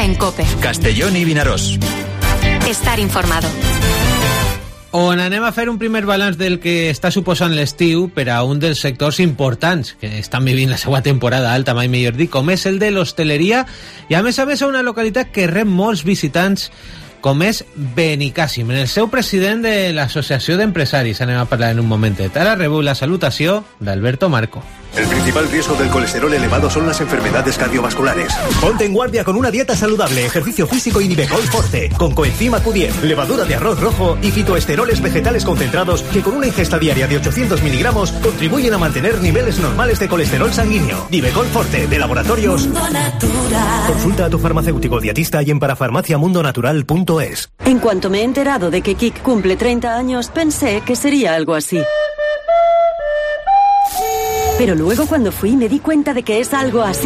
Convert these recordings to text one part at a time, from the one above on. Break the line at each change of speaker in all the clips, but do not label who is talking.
en COPE.
Castellón i Vinaròs.
Estar informado.
On anem a fer un primer balanç del que està suposant l'estiu per a un dels sectors importants que estan vivint la seva temporada alta, mai millor dir, com és el de l'hostaleria, i a més a una localitat que rep molts visitants, com és Benicàssim. En el seu president de l'Associació d'Empresaris anem a parlar en un momentet. Ara rebeu la salutació d'Alberto Marco.
El principal riesgo del colesterol elevado son las enfermedades cardiovasculares. Ponte en guardia con una dieta saludable, ejercicio físico y Nivecol Forte, con coenzima Q10, levadura de arroz rojo y fitoesteroles vegetales concentrados que con una ingesta diaria de 800 miligramos contribuyen a mantener niveles normales de colesterol sanguíneo. Nivecol Forte, de Laboratorios Mundo Natural. Consulta a tu farmacéutico dietista y en parafarmaciamundonatural.es.
En cuanto me he enterado de que Kik cumple 30 años, pensé que sería algo así. Pero luego cuando fui me di cuenta de que es algo así.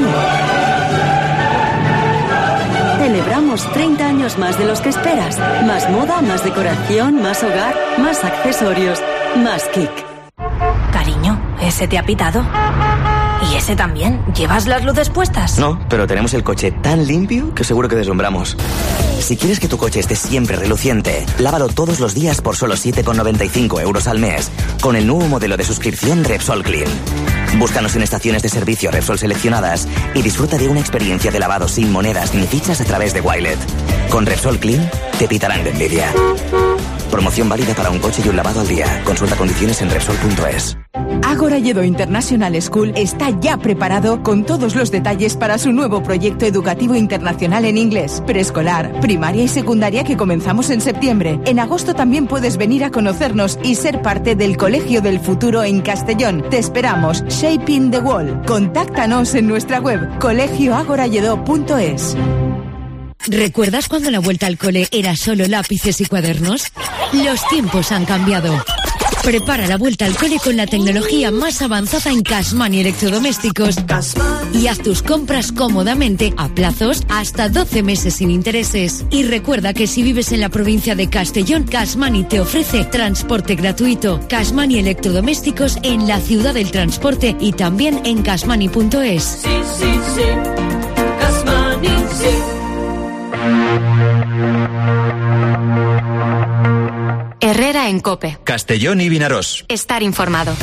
Celebramos 30 años más de los que esperas. Más moda, más decoración, más hogar, más accesorios, más Kik.
Cariño, ¿ese te ha pitado? ¿Y ese también? ¿Llevas las luces puestas?
No, pero tenemos el coche tan limpio que seguro que deslumbramos. Si quieres que tu coche esté siempre reluciente, lávalo todos los días por solo 7,95 € al mes con el nuevo modelo de suscripción Repsol Clean. Búscanos en estaciones de servicio Repsol seleccionadas y disfruta de una experiencia de lavado sin monedas ni fichas a través de Wilet. Con Repsol Clean te pitarán de envidia. Promoción válida para un coche y un lavado al día. Consulta condiciones en Repsol.es.
Ágora Lledó International School está ya preparado con todos los detalles para su nuevo proyecto educativo internacional en inglés, preescolar, primaria y secundaria que comenzamos en septiembre. En agosto también puedes venir a conocernos y ser parte del Colegio del Futuro en Castellón. Te esperamos. Shaping the World. Contáctanos en nuestra web colegioagoralledó.es.
¿Recuerdas cuando la vuelta al cole era solo lápices y cuadernos? Los tiempos han cambiado. Prepara la vuelta al cole con la tecnología más avanzada en Cashmoney Electrodomésticos y haz tus compras cómodamente a plazos hasta 12 meses sin intereses. Y recuerda que si vives en la provincia de Castellón, Cashmoney te ofrece transporte gratuito. Cashmoney Electrodomésticos en la ciudad del transporte y también en cashmoney.es.
Sí, sí, sí. Cashmoney, sí.
Herrera en COPE.
Castellón y Vinaròs.
Estar informado.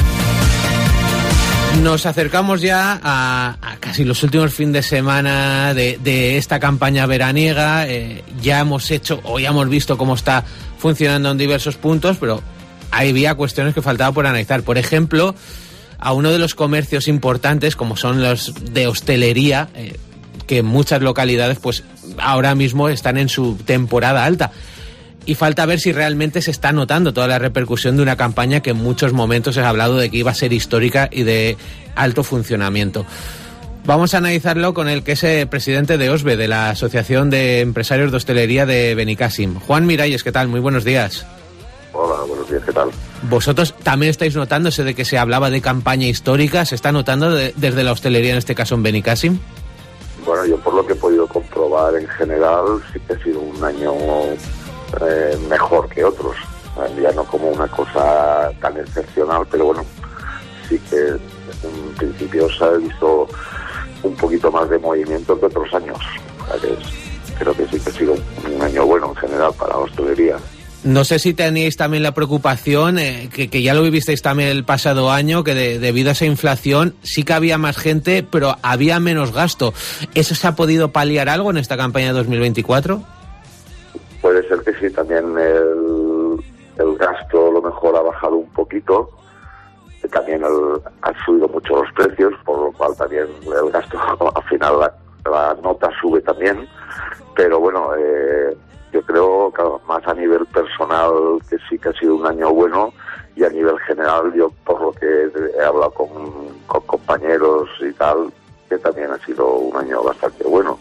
Nos acercamos ya a casi los últimos fines de semana de esta campaña veraniega. Ya hemos hecho o ya hemos visto cómo está funcionando en diversos puntos, pero había cuestiones que faltaba por analizar. Por ejemplo, a uno de los comercios importantes, como son los de hostelería, que en muchas localidades pues ahora mismo están en su temporada alta. Y falta ver si realmente se está notando toda la repercusión de una campaña que en muchos momentos se ha hablado de que iba a ser histórica y de alto funcionamiento. Vamos a analizarlo con el que es presidente de OSBE, de la Asociación de Empresarios de Hostelería de Benicàssim. Juan Miralles, ¿qué tal? Muy buenos días.
Hola, buenos días, ¿qué tal?
¿Vosotros también estáis notando ese de que se hablaba de campaña histórica? ¿Se está notando desde la hostelería, en este caso en Benicàssim?
Bueno, yo por lo que he podido comprobar en general, sí que ha sido un año mejor que otros. Ya no como una cosa tan excepcional, pero bueno, sí que en principio se ha visto un poquito más de movimiento que otros años. Creo que sí que ha sido un año bueno en general para la hostelería.
No sé si teníais también la preocupación, que ya lo vivisteis también el pasado año, que debido a esa inflación sí que había más gente, pero había menos gasto. ¿Eso se ha podido paliar algo en esta campaña de 2024?
Puede ser que sí, también el gasto a lo mejor ha bajado un poquito, también han subido mucho los precios, por lo cual también el gasto, al final la nota sube también, pero bueno, yo creo que más a nivel personal que sí que ha sido un año bueno, y a nivel general yo por lo que he hablado con compañeros y tal, que también ha sido un año bastante bueno.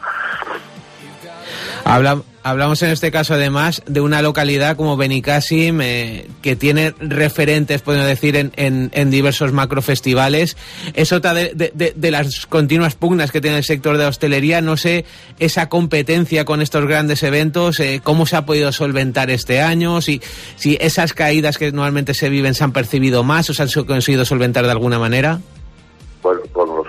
Hablamos en este caso además de una localidad como Benicàssim, que tiene referentes, podemos decir, en diversos macrofestivales. Es otra de las continuas pugnas que tiene el sector de la hostelería. No sé, esa competencia con estos grandes eventos, cómo se ha podido solventar este año, si esas caídas que normalmente se viven se han percibido más o se han conseguido solventar de alguna manera.
Pues con los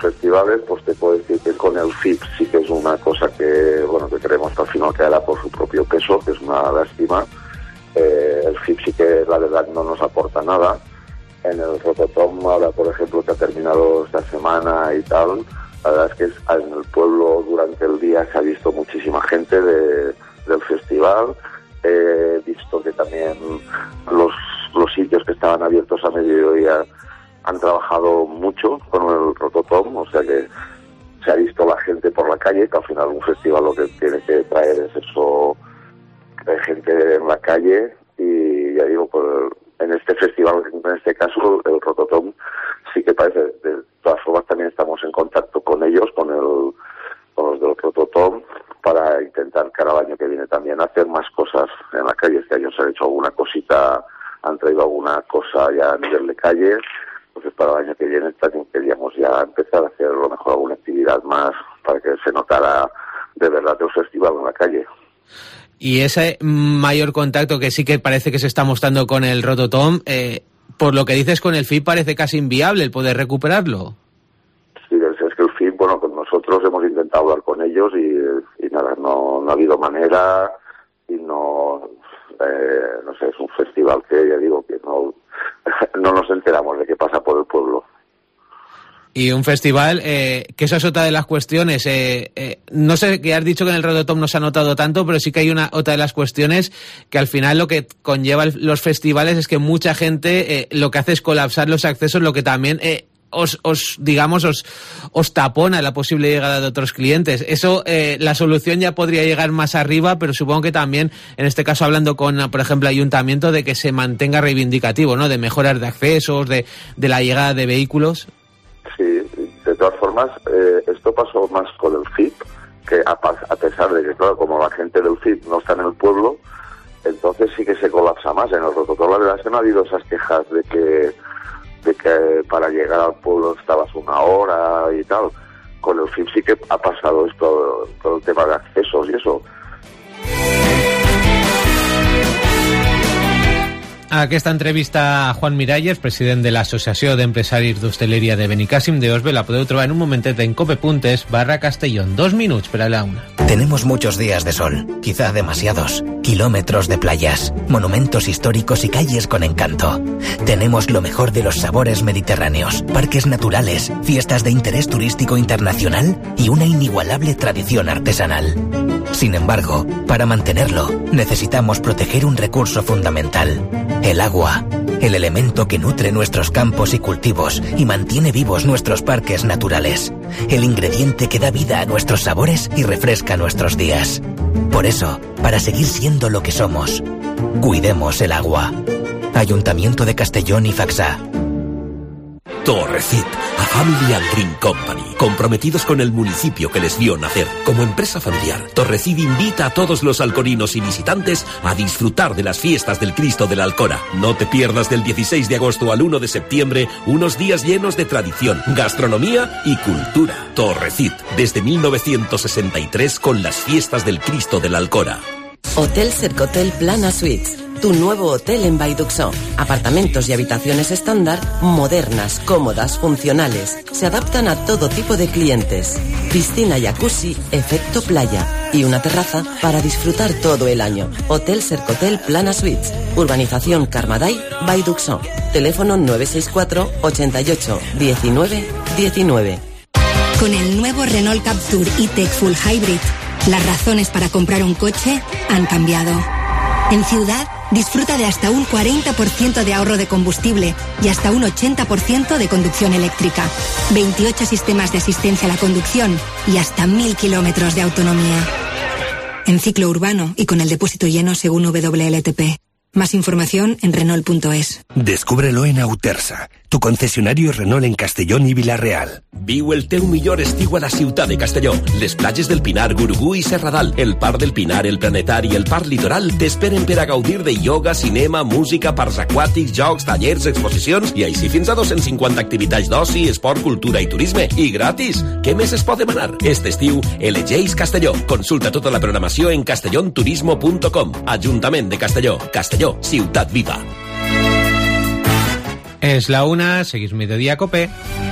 festivales, pues te puedo decir que con el FIP sí que es una cosa que, bueno, que creemos que al final quedará por su propio peso, que es una lástima. El FIP sí que la verdad no nos aporta nada. En el Rototom, ahora por ejemplo que ha terminado esta semana y tal, la verdad es que en el pueblo durante el día se ha visto muchísima gente del festival. He visto que también los sitios que estaban abiertos a mediodía han trabajado mucho con el Rototom, o sea que se ha visto la gente por la calle, que al final un festival lo que tiene que traer es eso, de gente en la calle. Y ya digo, pues en este festival, en este caso el Rototom, sí que parece, de todas formas también estamos en contacto con ellos, con los del Rototom, para intentar cara al año que viene también hacer más cosas en la calle. Este año se han hecho alguna cosita, han traído alguna cosa ya a nivel de calle, entonces para el año que viene también queríamos ya empezar a hacer a lo mejor alguna actividad más para que se notara de verdad el festival en la calle.
Y ese mayor contacto que sí que parece que se está mostrando con el Rototom, por lo que dices con el FIP parece casi inviable el poder recuperarlo.
Sí, es que el FIP, bueno, con nosotros hemos intentado hablar con ellos y nada, no ha habido manera y no sé, es un festival que ya digo que no nos enteramos de qué pasa por el pueblo.
Y un festival, que esa es otra de las cuestiones, no sé, que has dicho que en el Rototom no se ha notado tanto, pero sí que hay otra de las cuestiones que al final lo que conlleva los festivales es que mucha gente lo que hace es colapsar los accesos, lo que también os tapona la posible llegada de otros clientes. Eso, la solución ya podría llegar más arriba, pero supongo que también, en este caso hablando con, por ejemplo, ayuntamiento, de que se mantenga reivindicativo, ¿no? De mejoras de accesos, de la llegada de vehículos.
Sí, de todas formas, esto pasó más con el FIP, que a pesar de que, claro, como la gente del FIP no está en el pueblo, entonces sí que se colapsa más. En el Rototom la verdad es que no ha habido esas quejas de que para llegar al pueblo estabas una hora y tal. Con el FIP sí que ha pasado esto, todo el tema de accesos y eso.
Aquesta entrevista a Juan Miralles, president de l'Associació d'Empresaris d'Hostaleria de Benicàssim de Osbe, la podeu trobar en un momentet en cope.es/Castellón. 2 minuts per a la una.
Tenemos muchos días de sol, quizá demasiados. Kilómetros de playas, monumentos históricos y calles con encanto. Tenemos lo mejor de los sabores mediterráneos, parques naturales, fiestas de interés turístico internacional y una inigualable tradición artesanal. Sin embargo, para mantenerlo, necesitamos proteger un recurso fundamental: el agua, el elemento que nutre nuestros campos y cultivos y mantiene vivos nuestros parques naturales, el ingrediente que da vida a nuestros sabores y refresca nuestros días. Por eso, para seguir siendo lo que somos, cuidemos el agua. Ayuntamiento de Castellón y Faxá.
Torrecit, a Family and Drink Company, comprometidos con el municipio que les vio nacer. Como empresa familiar, Torrecit invita a todos los alcorinos y visitantes a disfrutar de las fiestas del Cristo de la Alcora. No te pierdas del 16 de agosto al 1 de septiembre unos días llenos de tradición, gastronomía y cultura. Torrecit, desde 1963 con las fiestas del Cristo de la Alcora.
Hotel Cercotel Plana Suites, tu nuevo hotel en Baiduxó. Apartamentos y habitaciones estándar, modernas, cómodas, funcionales. Se adaptan a todo tipo de clientes. Piscina, jacuzzi, efecto playa y una terraza para disfrutar todo el año. Hotel Cercotel Plana Suites, Urbanización Carmaday, Baiduxó. Teléfono 964 88 19 19.
Con el nuevo Renault Captur E-Tech Full Hybrid, las razones para comprar un coche han cambiado. En ciudad, disfruta de hasta un 40% de ahorro de combustible y hasta un 80% de conducción eléctrica, 28 sistemas de asistencia a la conducción y hasta 1000 kilómetros de autonomía. En ciclo urbano y con el depósito lleno según WLTP. Más información en Renault.es.
Descúbrelo en Autersa, tu concesionario Renault en Castellón i Vila-real.
Viu el teu millor estiu a la ciutat de Castelló. Les platges del Pinar, Gurugú i Serradal, el Parc del Pinar, el Planetari i el Parc Litoral t'esperen per a gaudir de ioga, cinema, música, parcs aquàtics, jocs, tallers, exposicions i així fins a 250 activitats d'oci, esport, cultura i turisme. I gratis! Què més es pot demanar? Este estiu, elegeix Castelló. Consulta tota la programació en castellonturismo.com. Ajuntament de Castelló. Castelló, ciutat viva.
Es la una, seguís Mediodía Cope.